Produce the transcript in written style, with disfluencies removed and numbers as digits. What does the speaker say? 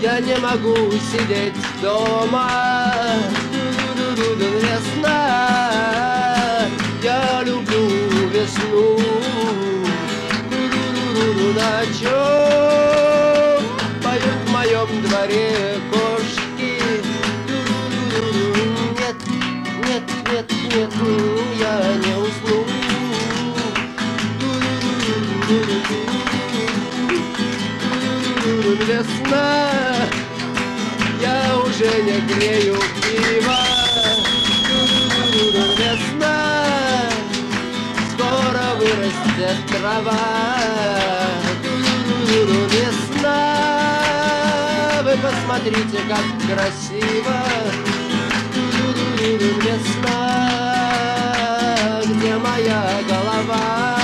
Я не могу сидеть дома. Весна, я люблю весну. На чем поют в моем дворе кошки? Нет, нет, нет, нет, я не усну. Весна, я уже не грею пиво. Весна, скоро вырастет трава. Весна, вы посмотрите, как красиво. Весна, где моя голова?